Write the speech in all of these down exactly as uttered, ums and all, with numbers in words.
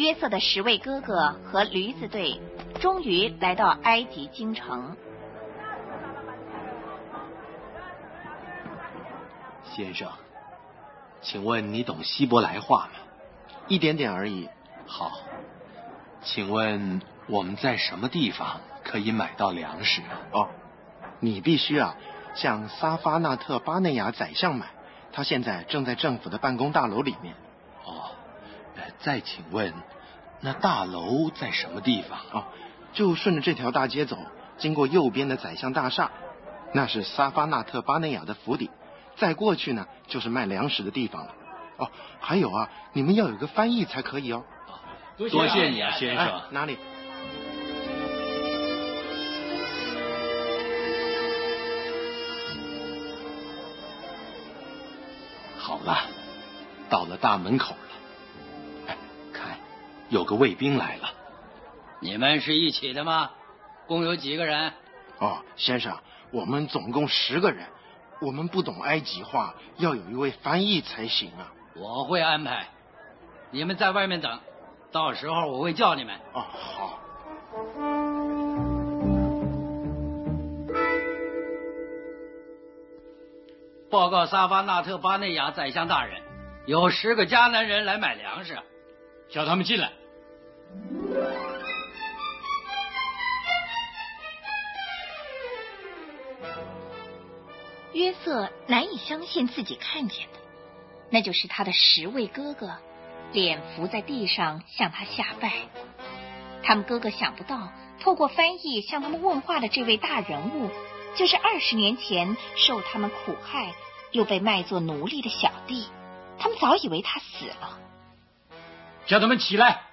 约瑟的十位哥哥和驴子队终于来到埃及京城。 先生，请问你懂希伯来话吗？ 一点点而已。 好，请问我们在什么地方可以买到粮食？ 哦，你必须啊向撒发纳特巴内亚宰相买，他现在正在政府的办公大楼里面。 哦，呃，再请问，那大楼在什么地方？ 哦，就顺着这条大街走，经过右边的宰相大厦，那是撒发纳特巴内亚的府邸。再过去呢，就是卖粮食的地方了。哦，还有啊，你们要有个翻译才可以哦。 多谢你啊，先生。 哎、哪里？ 好了，到了大门口了。哎，看，有个卫兵来了。 你们是一起的吗？共有几个人？ 哦，先生，我们总共十个人。我们不懂埃及话，要有一位翻译才行啊。 我会安排，你们在外面等，到时候我会叫你们。 哦，好。 报告撒发纳特巴内亚宰相大人，有十个迦南人来买粮食，叫他们进来。 约瑟难以相信自己看见的，那就是他的十位哥哥，脸伏在地上向他下拜。他们哥哥想不到，透过翻译向他们问话的这位大人物，就是二十年前受他们苦害又被卖作奴隶的小弟。他们早以为他死了。 叫他们起来。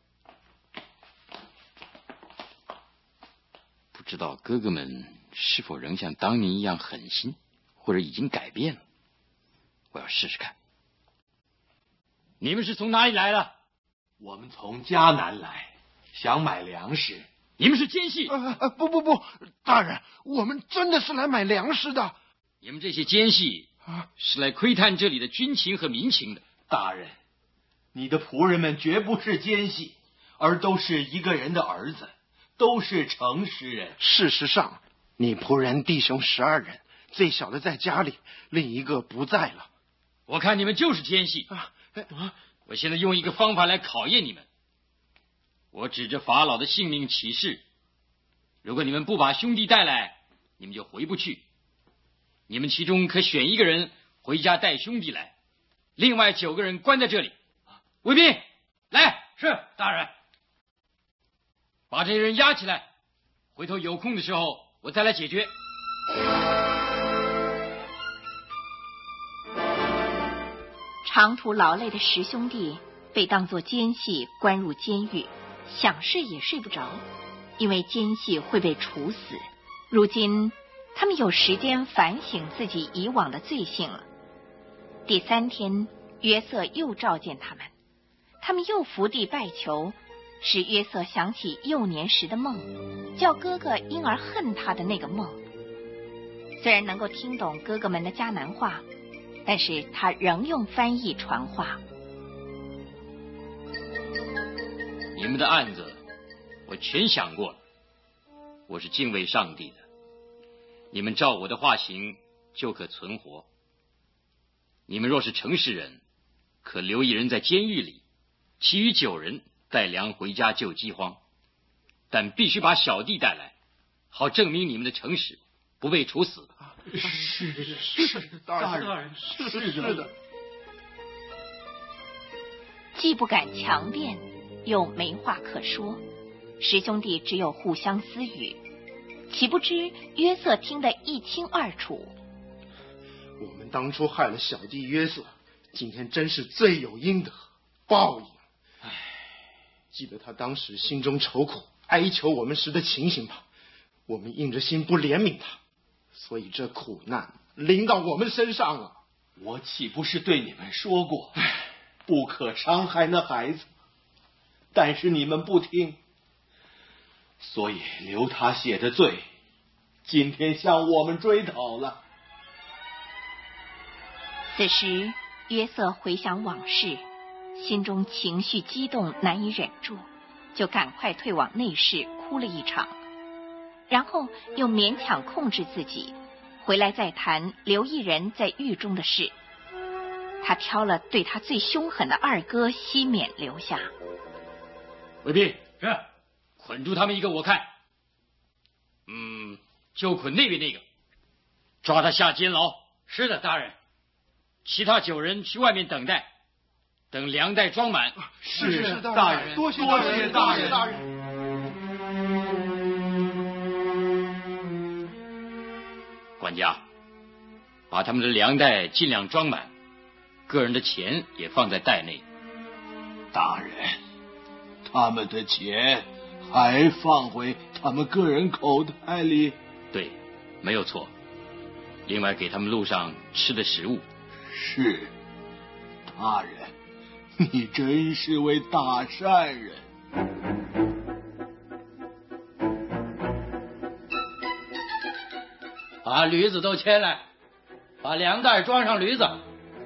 不知道哥哥们是否仍像当年一样狠心，或者已经改变了？我要试试看。 你们是从哪里来的？ 我们从迦南来，想买粮食。 你们是奸细！ 呃呃，不不不，大人，我们真的是来买粮食的。 你们这些奸细啊， 是来窥探这里的军情和民情的。 大人，你的仆人们绝不是奸细，而都是一个人的儿子，都是诚实人。 事实上，你仆人弟兄十二人，最小的在家里，另一个不在了。 我看你们就是奸细啊！啊！ 我现在用一个方法来考验你们。我指着法老的性命起誓，如果你们不把兄弟带来，你们就回不去。你们其中可选一个人回家带兄弟来，另外九个人关在这里。卫兵，来！ 是，大人。 把这些人押起来，回头有空的时候我再来解决。 长途劳累的十兄弟被当作奸细关入监狱，想睡也睡不着，因为奸细会被处死。如今他们有时间反省自己以往的罪行了。第三天，约瑟又召见他们，他们又伏地拜求，使约瑟想起幼年时的梦，叫哥哥因而恨他的那个梦。虽然能够听懂哥哥们的迦南话，但是他仍用翻译传话。 你们的案子我全想过了，我是敬畏上帝的，你们照我的话行，就可存活。你们若是诚实人，可留一人在监狱里，其余九人带粮回家救饥荒，但必须把小弟带来，好证明你们的诚实，不被处死。 是是是，大人，是是的。 既不敢强辩，又没话可说，十兄弟只有互相私语，岂不知约瑟听得一清二楚。 我们当初害了小弟约瑟，今天真是罪有应得，报应。唉，记得他当时心中愁苦，哀求我们时的情形吧。我们硬着心不怜悯他，所以这苦难临到我们身上了。 我岂不是对你们说过，不可伤害那孩子？但是你们不听，所以留他血的罪，今天向我们追讨了。 此时约瑟回想往事， 心中情绪激动，难以忍住，就赶快退往内室哭了一场，然后又勉强控制自己，回来再谈刘义仁在狱中的事。他挑了对他最凶狠的二哥西勉留下。 卫兵，是捆住他们一个，我看，嗯，就捆那边那个，抓他下监牢。 是的，大人。 其他九人去外面等待，等粮袋装满。 是是大人， 多谢多谢大人。 大人。 管家，把他们的粮袋尽量装满，个人的钱也放在袋内。 大人，他们的钱还放回他们个人口袋里？ 对，没有错。另外给他们路上吃的食物。 是，大人，你真是位大善人。 把驴子都牵来，把粮袋装上驴子。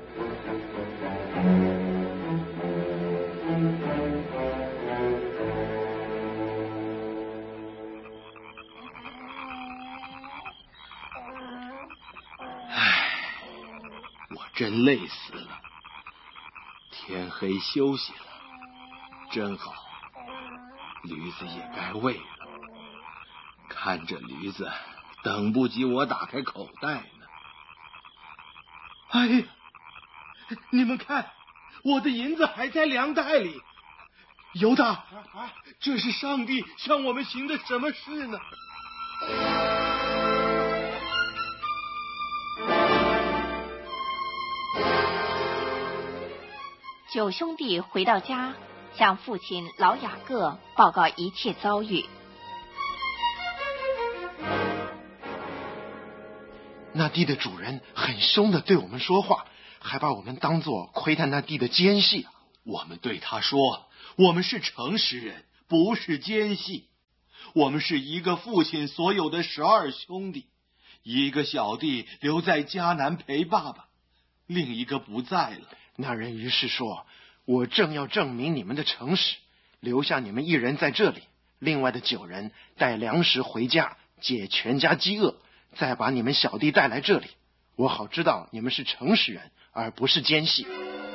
真累死了，天黑休息了，真好。驴子也该喂了，看着驴子，等不及我打开口袋呢。哎，你们看，我的银子还在粮袋里。犹大，这是上帝向我们行的什么事呢？ 九兄弟回到家，向父亲老雅各报告一切遭遇。 那地的主人很凶的对我们说话，还把我们当作窥探那地的奸细。 我们对他说，我们是诚实人，不是奸细。我们是一个父亲所有的十二兄弟，一个小弟留在迦南陪爸爸，另一个不在了。 那人于是说，我正要证明你们的诚实，留下你们一人在这里，另外的九人带粮食回家，解全家饥饿，再把你们小弟带来这里，我好知道你们是诚实人，而不是奸细。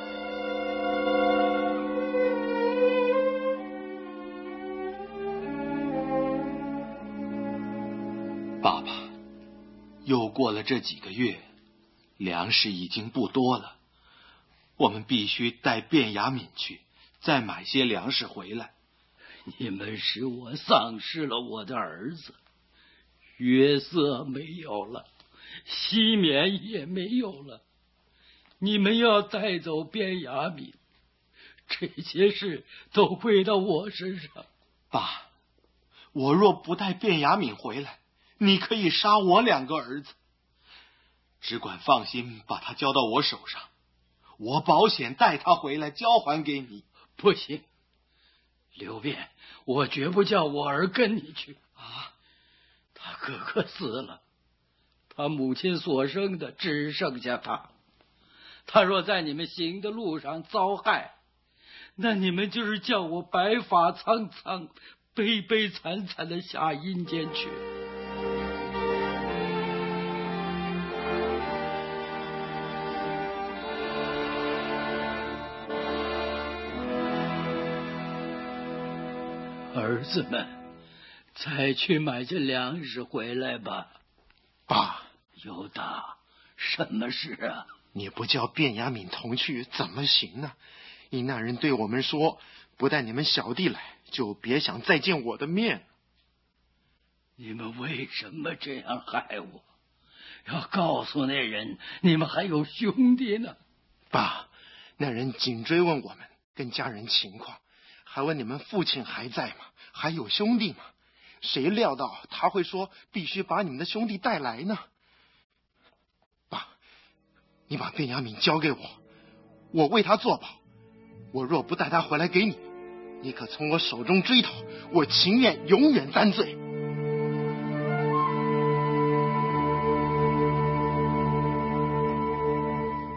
爸爸，又过了这几个月，粮食已经不多了，我们必须带卞雅敏去，再买些粮食回来。 你们使我丧失了我的儿子，约瑟没有了，西缅也没有了，你们要带走卞雅敏，这些事都归到我身上。 爸，我若不带卞雅敏回来，你可以杀我两个儿子，只管放心把他交到我手上，我保险带他回来交还给你。 不行，刘辩，我绝不叫我儿跟你去啊！他哥哥死了，他母亲所生的只剩下他，他若在你们行的路上遭害，那你们就是叫我白发苍苍、悲悲惨惨的下阴间去。儿子们，再去买些粮食回来吧。 爸， 犹大，什么事啊？ 你不叫卞雅敏同去怎么行呢？因那人对我们说，不带你们小弟来，就别想再见我的面。 你们为什么这样害我？要告诉那人，你们还有兄弟呢。 爸，那人紧追问我们跟家人情况，还问你们父亲还在吗？还有兄弟吗？谁料到他会说必须把你们的兄弟带来呢？爸，你把卞雅敏交给我，我为他作保。我若不带他回来给你，你可从我手中追讨，我情愿永远担罪。